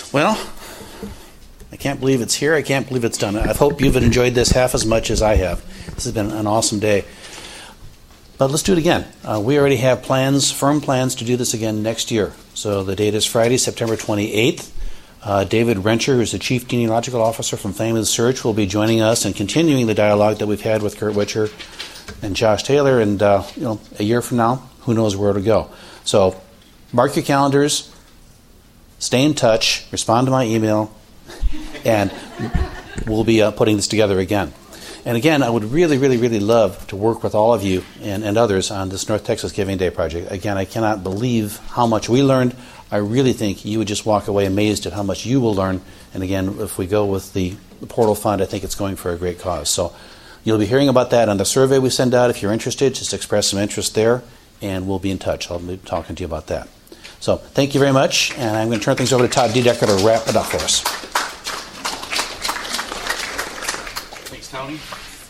Well, I can't believe it's here. I can't believe it's done. I hope you've enjoyed this half as much as I have. This has been an awesome day. But let's do it again. We already have firm plans to do this again next year. So the date is Friday, September 28th. David Rencher, who's the Chief Genealogical Officer from Family Search, will be joining us and continuing the dialogue that we've had with Kurt Witcher and Josh Taylor. And a year from now, who knows where it'll go. So mark your calendars, stay in touch, respond to my email, and we'll be putting this together again. And again, I would really, really, really love to work with all of you and others on this North Texas Giving Day project. Again, I cannot believe how much we learned. I really think you would just walk away amazed at how much you will learn. And again, if we go with the Portal Fund, I think it's going for a great cause. So you'll be hearing about that on the survey we send out. If you're interested, just express some interest there, and we'll be in touch. I'll be talking to you about that. So thank you very much, and I'm going to turn things over to Todd Dedecker to wrap it up for us. Thanks, Tony.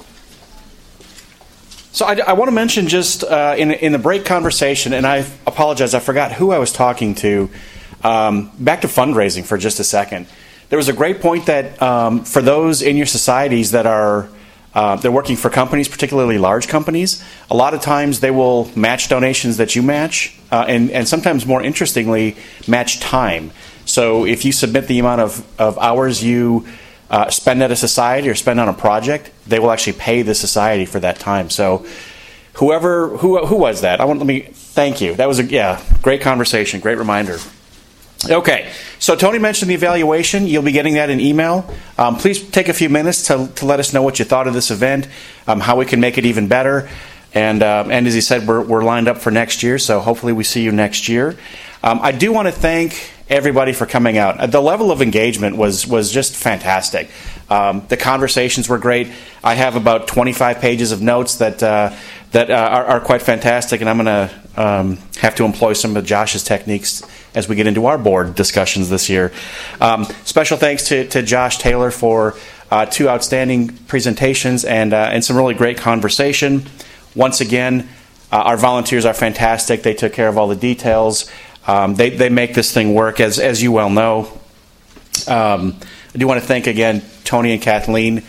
So I want to mention just in the break conversation, and I apologize, I forgot who I was talking to, back to fundraising for just a second. There was a great point that for those in your societies that are they're working for companies, particularly large companies, a lot of times they will match donations that you match, and sometimes more interestingly, match time. So if you submit the amount of hours you spend at a society or spend on a project, they will actually pay the society for that time. So who was that? Thank you. That was a great conversation, great reminder. Okay, so Tony mentioned the evaluation. You'll be getting that in email. Please take a few minutes to let us know what you thought of this event, how we can make it even better. And as he said, we're lined up for next year, so hopefully we see you next year. I do want to thank everybody for coming out. The level of engagement was just fantastic. The conversations were great. I have about 25 pages of notes that are quite fantastic, and I'm going to have to employ some of Josh's techniques as we get into our board discussions this year. Special thanks to Josh Taylor for 2 outstanding presentations and some really great conversation. Once again, our volunteers are fantastic. They took care of all the details. They make this thing work, as you well know. I do want to thank again Tony and Kathleen.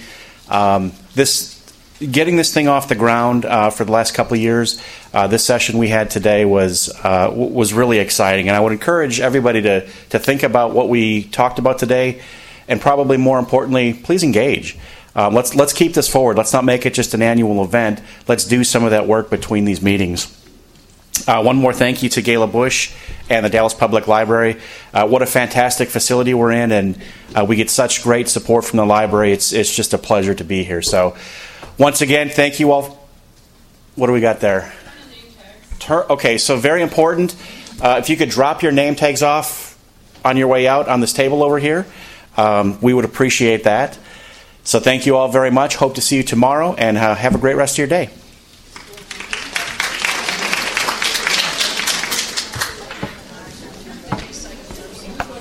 Getting this thing off the ground for the last couple of years, this session we had today was really exciting, and I would encourage everybody to think about what we talked about today, and probably more importantly, please engage. Let's keep this forward. Let's not make it just an annual event. Let's do some of that work between these meetings. One more thank you to Gayla Bush and the Dallas Public Library. What a fantastic facility we're in, and we get such great support from the library. It's just a pleasure to be here. So once again, thank you all. What do we got there? Okay, so very important. If you could drop your name tags off on your way out on this table over here, we would appreciate that. So thank you all very much. Hope to see you tomorrow, and have a great rest of your day.